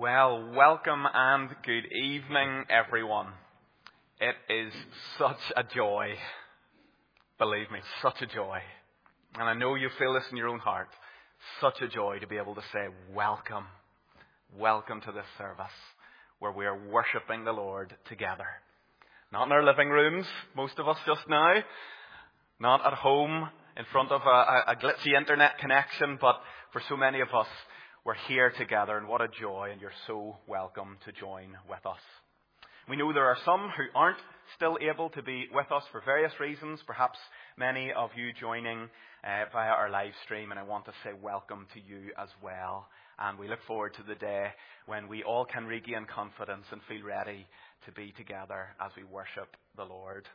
Well, welcome and good evening, everyone. It is such a joy, believe me, such a joy. And I know you feel this in your own heart. Such a joy to be able to say, welcome. Welcome to this service where we are worshipping the Lord together. Not in our living rooms, most of us just now. Not at home in front of a glitchy internet connection, but for so many of us, we're here together, and what a joy, and you're so welcome to join with us. We know there are some who aren't still able to be with us for various reasons, perhaps many of you joining via our live stream, and I want to say welcome to you as well. And we look forward to the day when we all can regain confidence and feel ready to be together as we worship the Lord.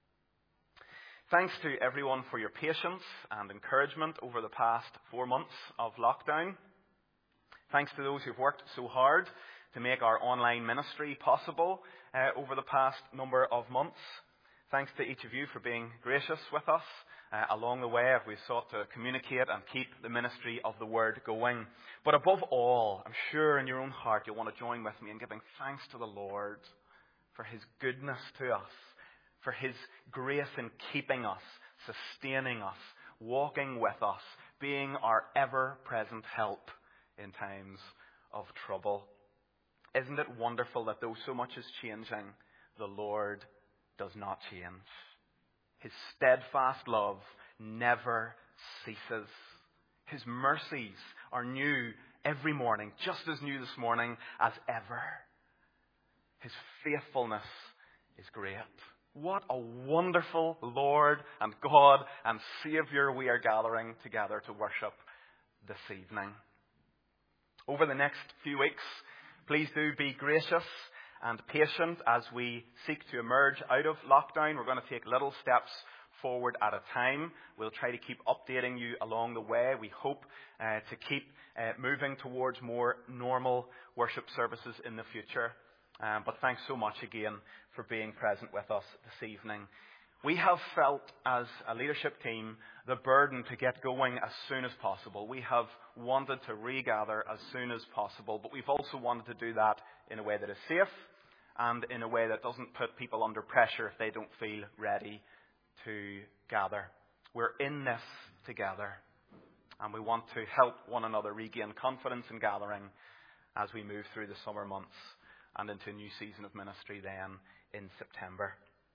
Thanks to everyone for your patience and encouragement over the past 4 months of lockdown. Thanks to those who've worked so hard to make our online ministry possible over the past number of months. Thanks to each of you for being gracious with us along the way as we've sought to communicate and keep the ministry of the Word going. But above all, I'm sure in your own heart you'll want to join with me in giving thanks to the Lord for His goodness to us, for His grace in keeping us, sustaining us, walking with us, being our ever-present help in times of trouble. Isn't it wonderful that though so much is changing, the Lord does not change? His steadfast love never ceases. His mercies are new every morning, just as new this morning as ever. His faithfulness is great. What a wonderful Lord and God and Saviour we are gathering together to worship this evening. Over the next few weeks, please do be gracious and patient as we seek to emerge out of lockdown. We're going to take little steps forward at a time. We'll try to keep updating you along the way. We hope to keep moving towards more normal worship services in the future. But thanks so much again for being present with us this evening. We have felt as a leadership team the burden to get going as soon as possible. We have wanted to regather as soon as possible, but we've also wanted to do that in a way that is safe and in a way that doesn't put people under pressure if they don't feel ready to gather. We're in this together, and we want to help one another regain confidence in gathering as we move through the summer months and into a new season of ministry then in September.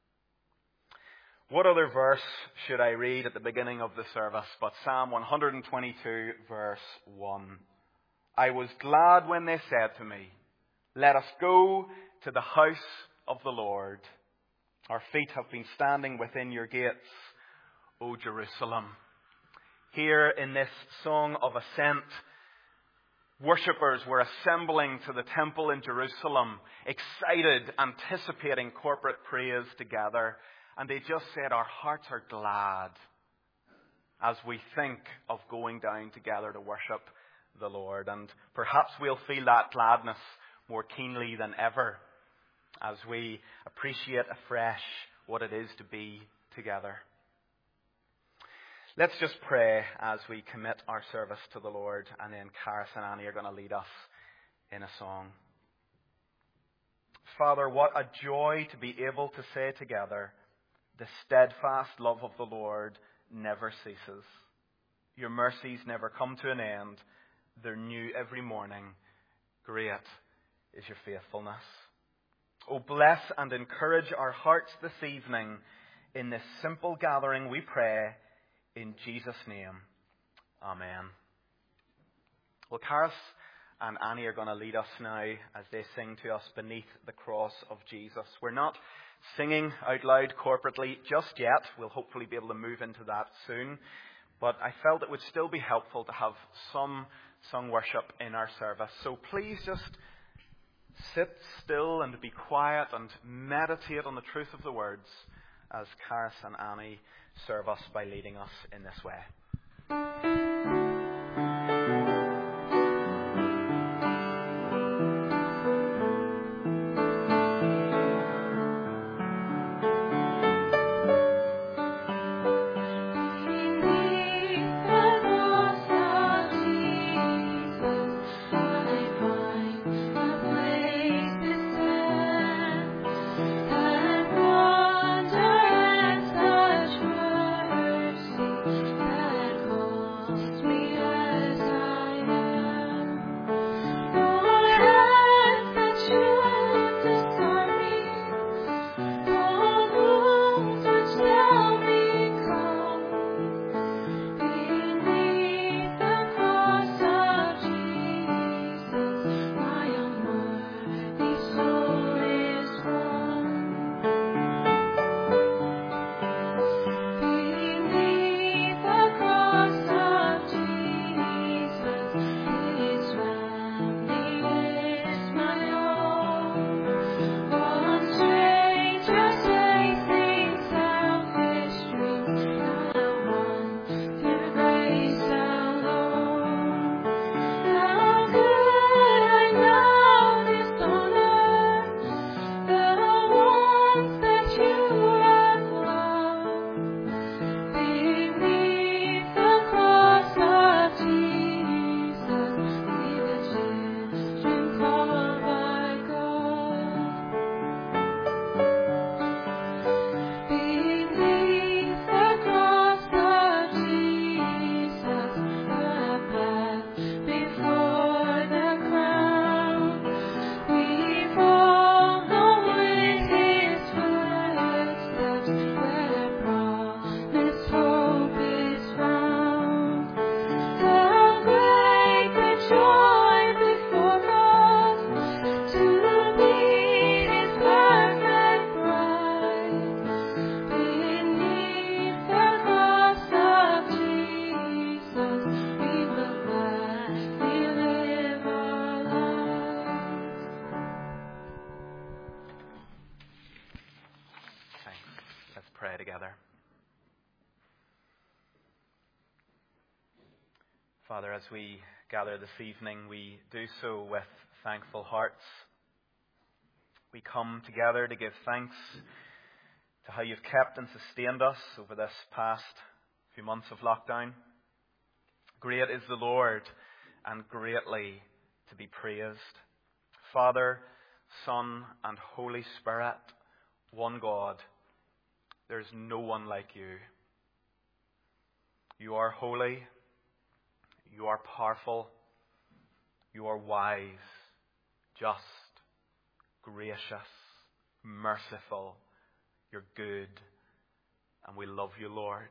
What other verse should I read at the beginning of the service but Psalm 122 verse 1? I was glad when they said to me, let us go to the house of the Lord. Our feet have been standing within your gates, O Jerusalem. Here in this song of ascent, worshippers were assembling to the temple in Jerusalem, excited, anticipating corporate praise together. And they just said, our hearts are glad as we think of going down together to worship the Lord. And perhaps we'll feel that gladness more keenly than ever as we appreciate afresh what it is to be together. Let's just pray as we commit our service to the Lord, and then Karis and Annie are going to lead us in a song. Father, what a joy to be able to say together, the steadfast love of the Lord never ceases. Your mercies never come to an end. They're new every morning. Great is your faithfulness. Oh, bless and encourage our hearts this evening in this simple gathering, we pray, in Jesus' name. Amen. Well, Karis and Annie are going to lead us now as they sing to us Beneath the Cross of Jesus. We're not singing out loud corporately just yet. We'll hopefully be able to move into that soon. But I felt it would still be helpful to have some sung worship in our service. So please just sit still and be quiet and meditate on the truth of the words as Karis and Annie serve us by leading us in this way. Jesus, I find together. Father, as we gather this evening, we do so with thankful hearts. We come together to give thanks to how you've kept and sustained us over this past few months of lockdown. Great is the Lord, and greatly to be praised. Father, Son, and Holy Spirit, one God. There's no one like you. You are holy. You are powerful. You are wise, just, gracious, merciful. You're good. And we love you, Lord.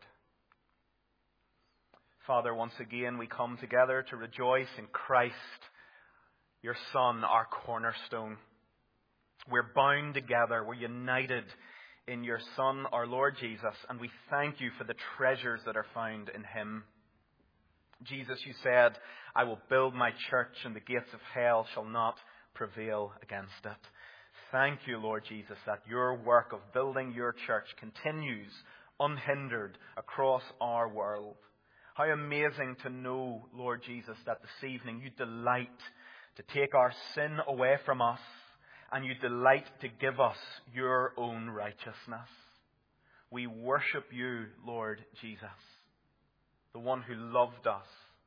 Father, once again we come together to rejoice in Christ, your Son, our cornerstone. We're bound together. We're united in your Son, our Lord Jesus. And we thank you for the treasures that are found in him. Jesus, you said, I will build my church and the gates of hell shall not prevail against it. Thank you, Lord Jesus, that your work of building your church continues unhindered across our world. How amazing to know, Lord Jesus, that this evening you delight to take our sin away from us and you delight to give us your own righteousness. We worship you, Lord Jesus, the one who loved us,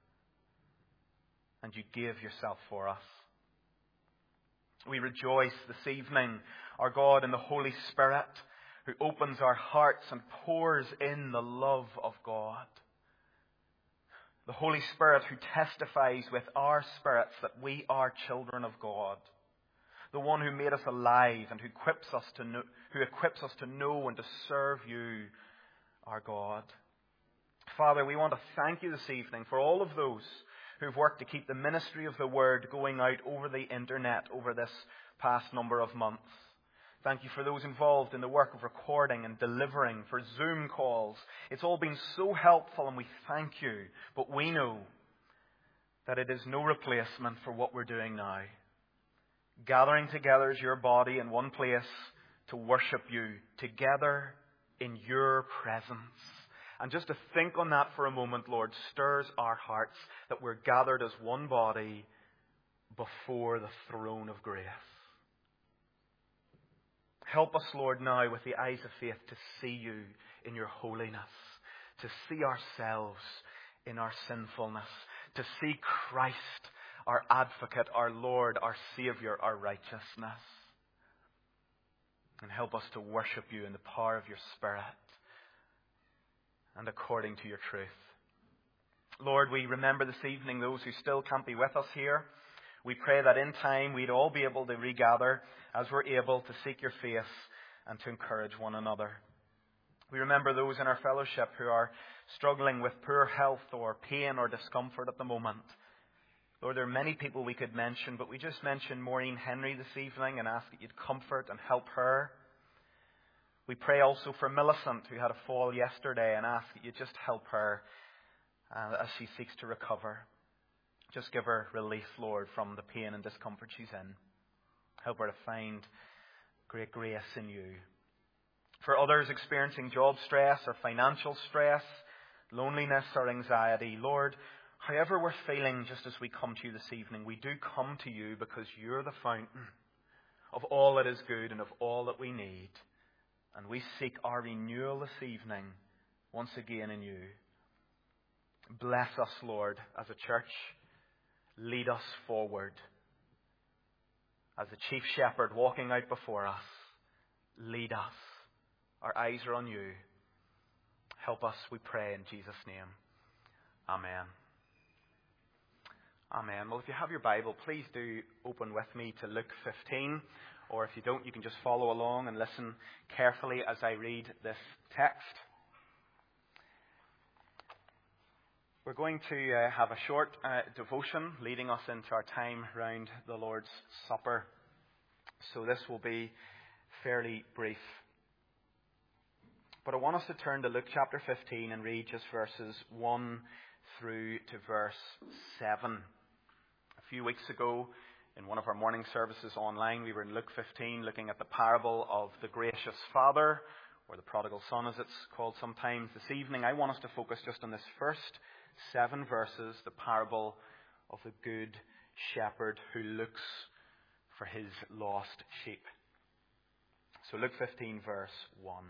and you gave yourself for us. We rejoice this evening, our God, in the Holy Spirit, who opens our hearts and pours in the love of God. The Holy Spirit who testifies with our spirits that we are children of God. The one who made us alive and who equips us to know and to serve you, our God. Father, we want to thank you this evening for all of those who've worked to keep the ministry of the Word going out over the internet over this past number of months. Thank you for those involved in the work of recording and delivering, for Zoom calls. It's all been so helpful and we thank you. But we know that it is no replacement for what we're doing now. Gathering together as your body in one place to worship you together in your presence. And just to think on that for a moment, Lord, stirs our hearts that we're gathered as one body before the throne of grace. Help us, Lord, now with the eyes of faith to see you in your holiness, to see ourselves in our sinfulness, to see Christ, our advocate, our Lord, our Saviour, our righteousness. And help us to worship you in the power of your Spirit and according to your truth. Lord, we remember this evening those who still can't be with us here. We pray that in time we'd all be able to regather as we're able to seek your face and to encourage one another. We remember those in our fellowship who are struggling with poor health or pain or discomfort at the moment. Lord, there are many people we could mention, but we just mentioned Maureen Henry this evening and ask that you'd comfort and help her. We pray also for Millicent, who had a fall yesterday, and ask that you just help her as she seeks to recover. Just give her relief, Lord, from the pain and discomfort she's in. Help her to find great grace in you. For others experiencing job stress or financial stress, loneliness or anxiety, Lord, however we're feeling just as we come to you this evening, we do come to you because you're the fountain of all that is good and of all that we need. And we seek our renewal this evening once again in you. Bless us, Lord, as a church. Lead us forward. As the chief shepherd walking out before us, lead us. Our eyes are on you. Help us, we pray, in Jesus' name. Amen. Amen. Well, if you have your Bible, please do open with me to Luke 15. Or if you don't, you can just follow along and listen carefully as I read this text. We're going to have a short devotion leading us into our time round the Lord's Supper. So this will be fairly brief. But I want us to turn to Luke chapter 15 and read just verses 1 through to verse 7. A few weeks ago, in one of our morning services online, we were in Luke 15 looking at the parable of the gracious Father, or the prodigal son as it's called sometimes. This evening I want us to focus just on this first 7 verses, the parable of the good shepherd who looks for his lost sheep. So Luke 15 verse 1.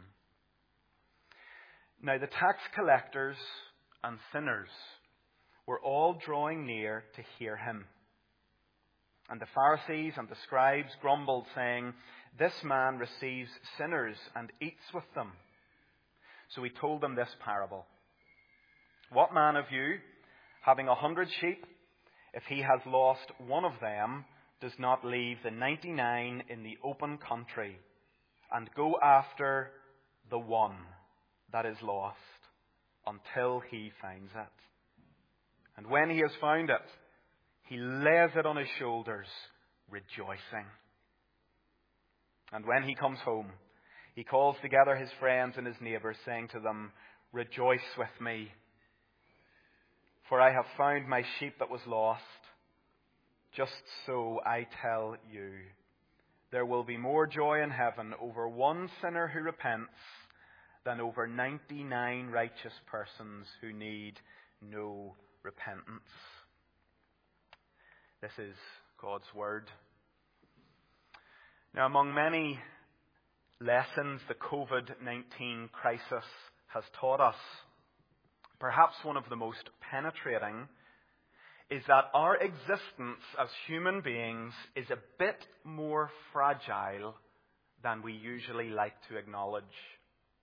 Now the tax collectors and sinners were all drawing near to hear him. And the Pharisees and the scribes grumbled, saying, "This man receives sinners and eats with them." So he told them this parable. "What man of you, having 100 sheep, if he has lost one of them, does not leave the 99 in the open country and go after the one that is lost until he finds it? And when he has found it, he lays it on his shoulders, rejoicing. And when he comes home, he calls together his friends and his neighbors, saying to them, 'Rejoice with me, for I have found my sheep that was lost.' Just so I tell you, there will be more joy in heaven over one sinner who repents than over 99 righteous persons who need no repentance." This is God's Word. Now, among many lessons the COVID-19 crisis has taught us, perhaps one of the most penetrating is that our existence as human beings is a bit more fragile than we usually like to acknowledge.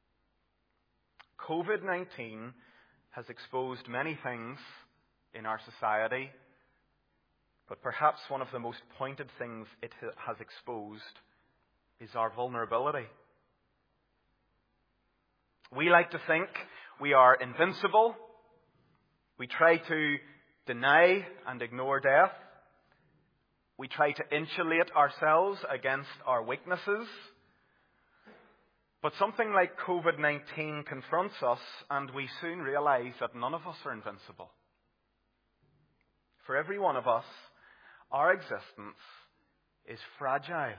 COVID-19 has exposed many things in our society, but perhaps one of the most pointed things it has exposed is our vulnerability. We like to think we are invincible. We try to deny and ignore death. We try to insulate ourselves against our weaknesses. But something like COVID-19 confronts us, and we soon realize that none of us are invincible. For every one of us, our existence is fragile.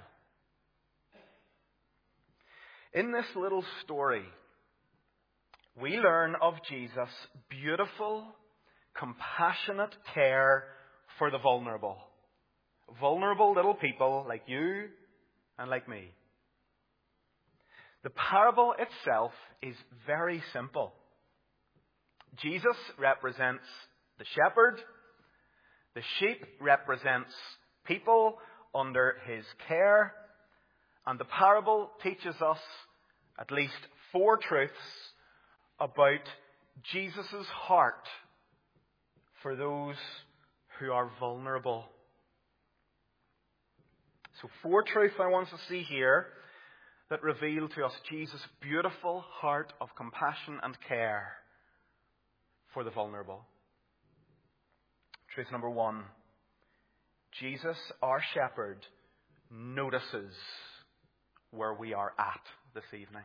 In this little story, we learn of Jesus' beautiful, compassionate care for the vulnerable. Vulnerable little people like you and like me. The parable itself is very simple. Jesus represents the shepherd. The sheep represents people under his care. And the parable teaches us at least 4 truths about Jesus' heart for those who are vulnerable. So 4 truths I want to see here that reveal to us Jesus' beautiful heart of compassion and care for the vulnerable. Truth number 1. Jesus, our shepherd, notices where we are at this evening.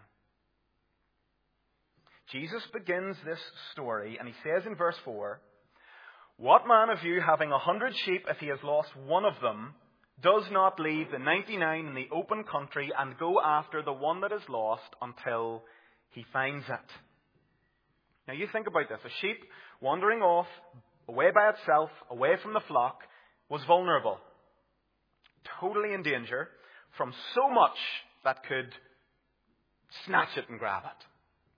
Jesus begins this story and he says in verse 4, "What man of you, having 100 sheep, if he has lost one of them, does not leave the 99 in the open country and go after the one that is lost until he finds it?" Now you think about this. A sheep wandering off, away by itself, away from the flock, was vulnerable. Totally in danger from so much that could snatch it and grab it.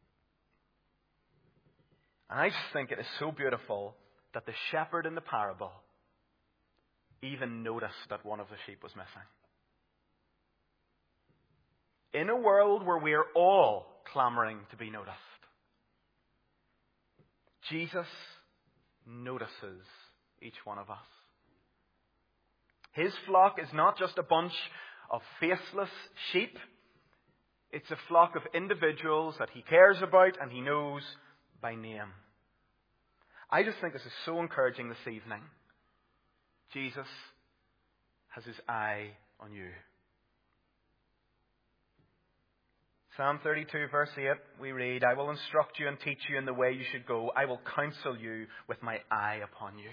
And I just think it is so beautiful that the shepherd in the parable even noticed that one of the sheep was missing. In a world where we are all clamoring to be noticed, Jesus notices each one of us. His flock is not just a bunch of faceless sheep. It's a flock of individuals that he cares about and he knows by name. I just think this is so encouraging this evening. Jesus has his eye on you. Psalm 32 verse 8, we read, "I will instruct you and teach you in the way you should go. I will counsel you with my eye upon you."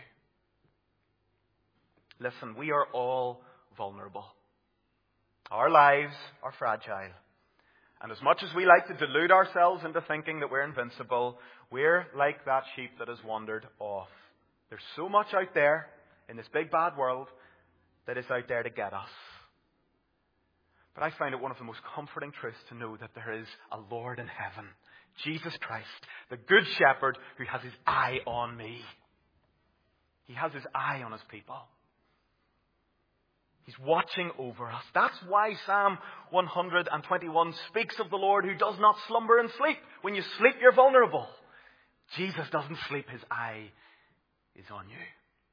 Listen, we are all vulnerable. Our lives are fragile. And as much as we like to delude ourselves into thinking that we're invincible, we're like that sheep that has wandered off. There's so much out there in this big bad world that is out there to get us. But I find it one of the most comforting truths to know that there is a Lord in heaven, Jesus Christ, the Good Shepherd who has his eye on me. He has his eye on his people. He's watching over us. That's why Psalm 121 speaks of the Lord who does not slumber and sleep. When you sleep, you're vulnerable. Jesus doesn't sleep. His eye is on you.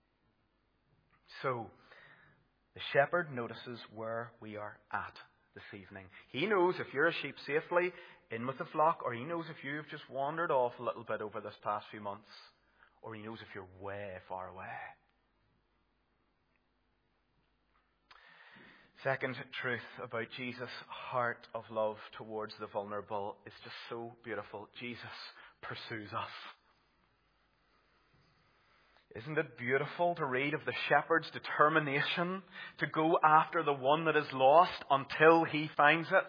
So, the shepherd notices where we are at this evening. He knows if you're a sheep safely in with the flock, or he knows if you've just wandered off a little bit over this past few months, or he knows if you're way far away. Second truth about Jesus' heart of love towards the vulnerable is just so beautiful. Jesus pursues us. Isn't it beautiful to read of the shepherd's determination to go after the one that is lost until he finds it?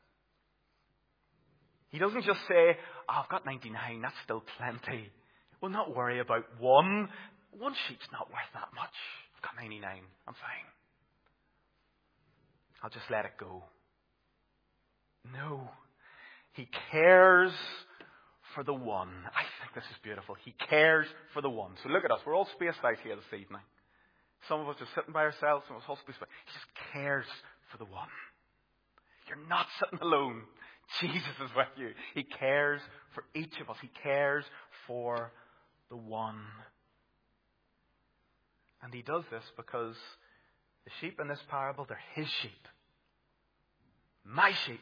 He doesn't just say, I've got 99, that's still plenty. We'll not worry about one. One sheep's not worth that much. I've got 99, I'm fine. I'll just let it go. No. He cares for the one. I think this is beautiful. He cares for the one. So look at us. We're all spaced out here this evening. Some of us are sitting by ourselves. Some of us all spaced out. He just cares for the one. You're not sitting alone. Jesus is with you. He cares for each of us. He cares for the one. And he does this because the sheep in this parable, they're his sheep. My sheep.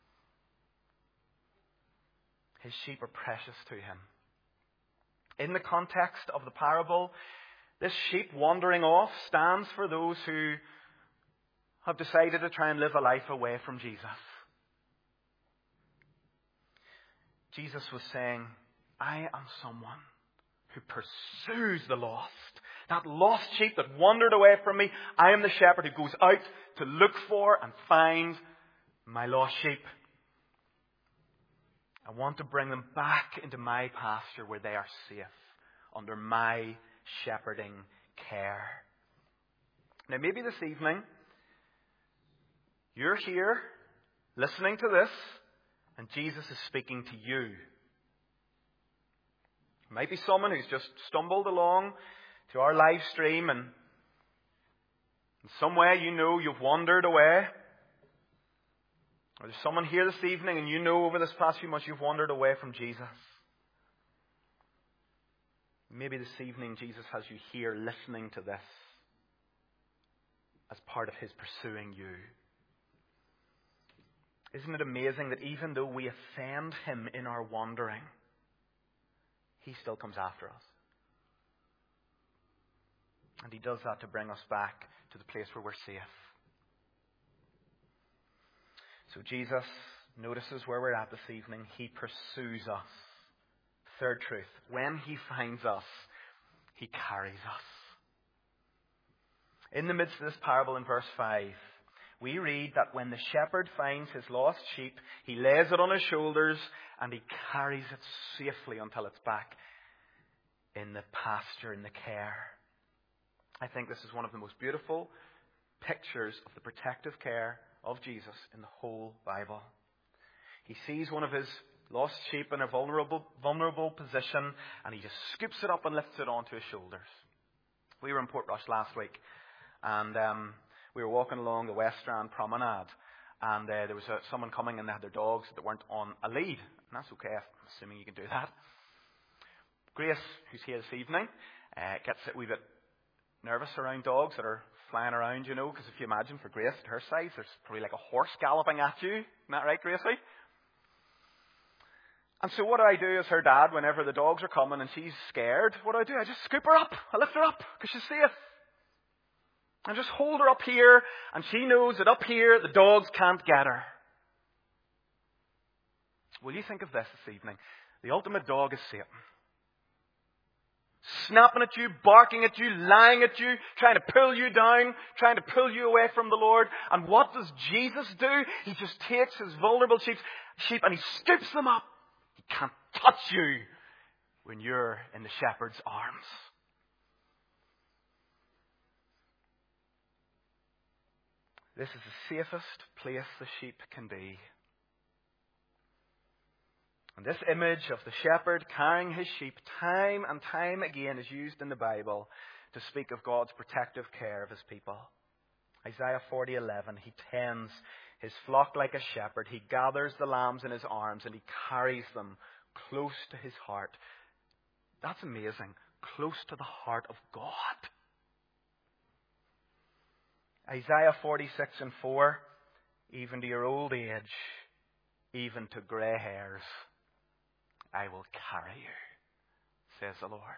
His sheep are precious to him. In the context of the parable, this sheep wandering off stands for those who have decided to try and live a life away from Jesus. Jesus was saying, I am someone who pursues the lost. That lost sheep that wandered away from me, I am the shepherd who goes out to look for and find my lost sheep. I want to bring them back into my pasture where they are safe, under my shepherding care. Now maybe this evening, you're here listening to this, and Jesus is speaking to you. It might be someone who's just stumbled along to our live stream and in some way you know you've wandered away. Or there's someone here this evening and you know over this past few months you've wandered away from Jesus. Maybe this evening Jesus has you here listening to this as part of his pursuing you. Isn't it amazing that even though we offend him in our wandering, he still comes after us? And he does that to bring us back to the place where we're safe. So Jesus notices where we're at this evening. He pursues us. Third truth. When he finds us, he carries us. In the midst of this parable in verse 5, we read that when the shepherd finds his lost sheep, he lays it on his shoulders and he carries it safely until it's back in the pasture, in the care. I think this is one of the most beautiful pictures of the protective care of Jesus in the whole Bible. He sees one of his lost sheep in a vulnerable position and he just scoops it up and lifts it onto his shoulders. We were in Portrush last week and we were walking along the West Strand promenade and there was someone coming and they had their dogs that weren't on a lead. And that's okay, I'm assuming you can do that. Grace, who's here this evening, gets a wee bit nervous around dogs that are flying around, you know, because if you imagine for Grace at her size, there's probably like a horse galloping at you. Isn't that right, Gracie? And so what do as her dad whenever the dogs are coming and she's scared? What do? I just scoop her up. I lift her up because she's safe. I just hold her up here and she knows that up here the dogs can't get her. Will you think of this evening? The ultimate dog is Satan. snapping at you, barking at you, lying at you, trying to pull you down, trying to pull you away from the Lord. And what does Jesus do? He just takes his vulnerable sheep and he scoops them up. He can't touch you when you're in the shepherd's arms. This is the safest place the sheep can be. And this image of the shepherd carrying his sheep time and time again is used in the Bible to speak of God's protective care of his people. Isaiah 40:11, he tends his flock like a shepherd. He gathers the lambs in his arms and he carries them close to his heart. That's amazing. Close to the heart of God. Isaiah 46:4, even to your old age, even to grey hairs, I will carry you, says the Lord.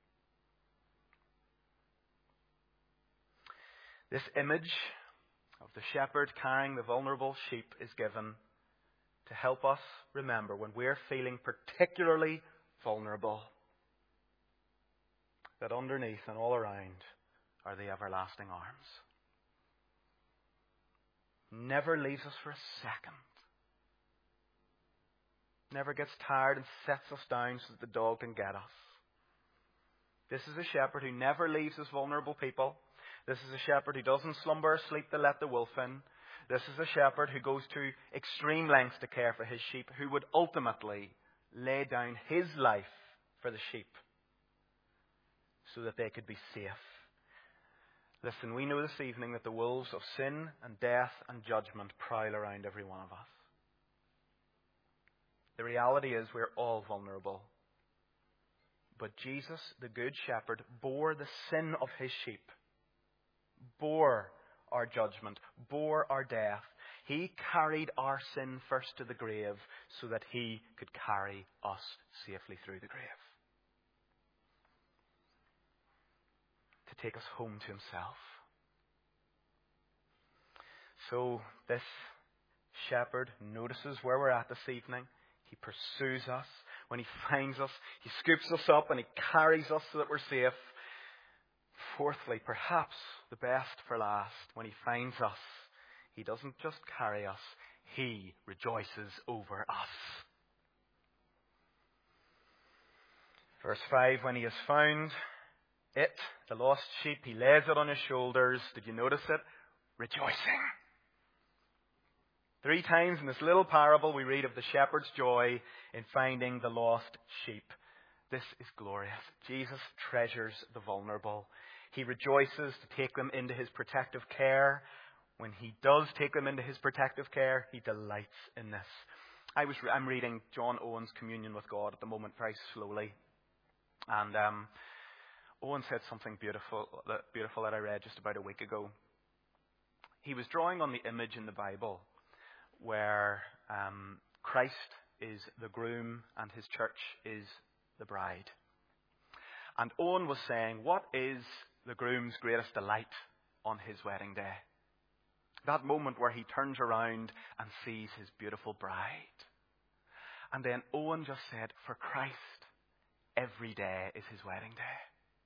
This image of the shepherd carrying the vulnerable sheep is given to help us remember when we're feeling particularly vulnerable that underneath and all around are the everlasting arms. Never leaves us for a second. Never gets tired and sets us down so that the dog can get us. This is a shepherd who never leaves his vulnerable people. This is a shepherd who doesn't slumber or sleep to let the wolf in. This is a shepherd who goes to extreme lengths to care for his sheep, who would ultimately lay down his life for the sheep so that they could be safe. Listen, we know this evening that the wolves of sin and death and judgment prowl around every one of us. The reality is we're all vulnerable. But Jesus, the Good Shepherd, bore the sin of his sheep, bore our judgment, bore our death. He carried our sin first to the grave so that he could carry us safely through the grave. To take us home to himself. So this shepherd notices where we're at this evening. He pursues us. When he finds us, he scoops us up and he carries us so that we're safe. Fourthly, perhaps the best for last, when he finds us, he doesn't just carry us, he rejoices over us. Verse 5, when he has found it, the lost sheep, he lays it on his shoulders. Did you notice it? Rejoicing. 3 times in this little parable we read of the shepherd's joy in finding the lost sheep. This is glorious. Jesus treasures the vulnerable. He rejoices to take them into his protective care. When he does take them into his protective care, he delights in this. I'm reading John Owen's Communion with God at the moment very slowly. And Owen said something beautiful that I read just about a week ago. He was drawing on the image in the Bible where Christ is the groom and his church is the bride. And Owen was saying, what is the groom's greatest delight on his wedding day? That moment where he turns around and sees his beautiful bride. And then Owen just said, for Christ, every day is his wedding day.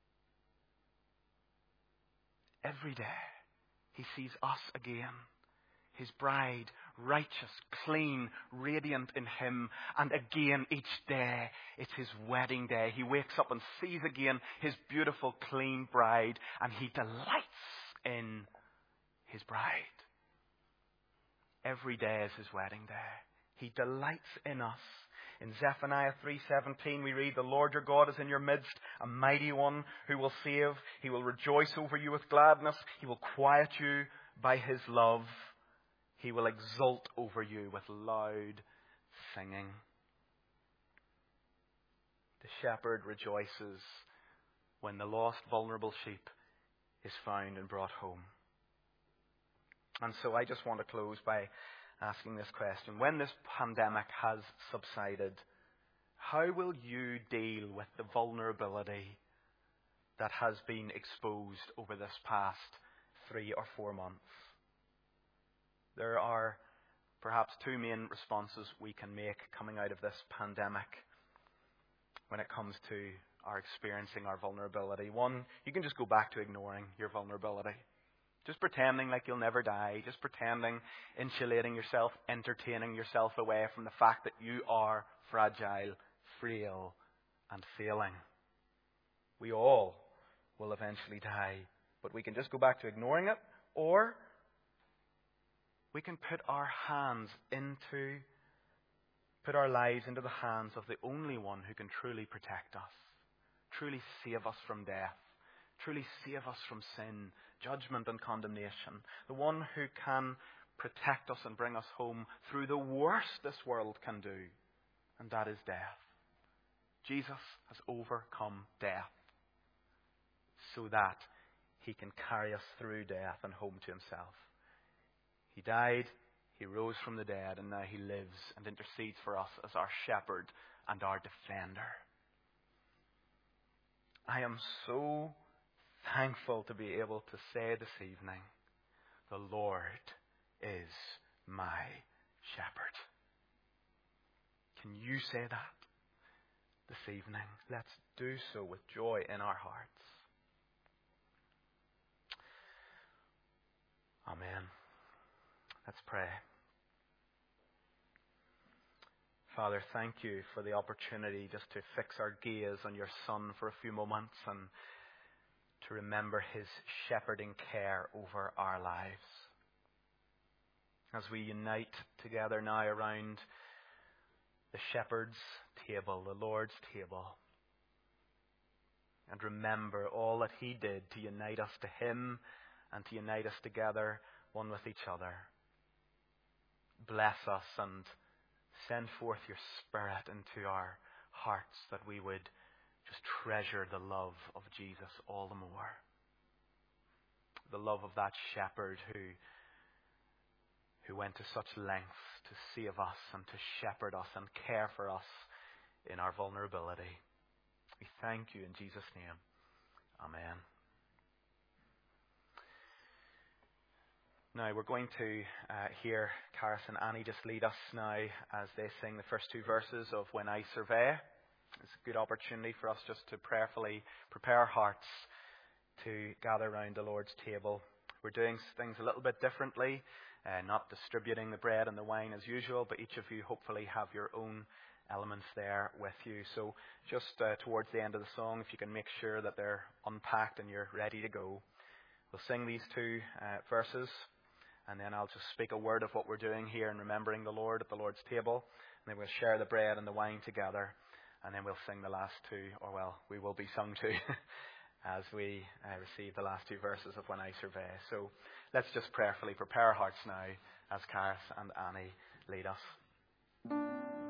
Every day he sees us again. His bride, righteous, clean, radiant in him. And again, each day, it's his wedding day. He wakes up and sees again his beautiful, clean bride. And he delights in his bride. Every day is his wedding day. He delights in us. In Zephaniah 3:17 we read, the Lord your God is in your midst, a mighty one who will save. He will rejoice over you with gladness. He will quiet you by his love. He will exult over you with loud singing. The shepherd rejoices when the lost, vulnerable sheep is found and brought home. And so I just want to close by asking this question. When this pandemic has subsided, how will you deal with the vulnerability that has been exposed over this past 3 or 4 months? There are perhaps 2 main responses we can make coming out of this pandemic when it comes to are experiencing our vulnerability. One, you can just go back to ignoring your vulnerability. Just pretending like you'll never die. Just pretending, insulating yourself, entertaining yourself away from the fact that you are fragile, frail, and failing. We all will eventually die. But we can just go back to ignoring it, or we can put our lives into the hands of the only one who can truly protect us, truly save us from death, truly save us from sin, judgment and condemnation. The one who can protect us and bring us home through the worst this world can do, and that is death. Jesus has overcome death so that He can carry us through death and home to Himself. He died, He rose from the dead, and now He lives and intercedes for us as our shepherd and our defender. I am so thankful to be able to say this evening, the Lord is my shepherd. Can you say that this evening? Let's do so with joy in our hearts. Amen. Let's pray. Father, thank you for the opportunity just to fix our gaze on your Son for a few moments and to remember His shepherding care over our lives. As we unite together now around the shepherd's table, the Lord's table, and remember all that He did to unite us to Him and to unite us together, one with each other. Bless us and send forth your Spirit into our hearts that we would just treasure the love of Jesus all the more. The love of that shepherd who went to such lengths to save us and to shepherd us and care for us in our vulnerability. We thank you in Jesus' name. Amen. Now we're going to hear Karis and Annie just lead us now as they sing the first two verses of When I Survey. It's a good opportunity for us just to prayerfully prepare our hearts to gather around the Lord's table. We're doing things a little bit differently, not distributing the bread and the wine as usual, but each of you hopefully have your own elements there with you. So just towards the end of the song, if you can make sure that they're unpacked and you're ready to go. We'll sing these two verses, and then I'll just speak a word of what we're doing here and remembering the Lord at the Lord's table. And then we'll share the bread and the wine together. And then we'll sing the last two, or well, we will be sung to as we receive the last two verses of When I Survey. So let's just prayerfully prepare our hearts now as Karis and Annie lead us.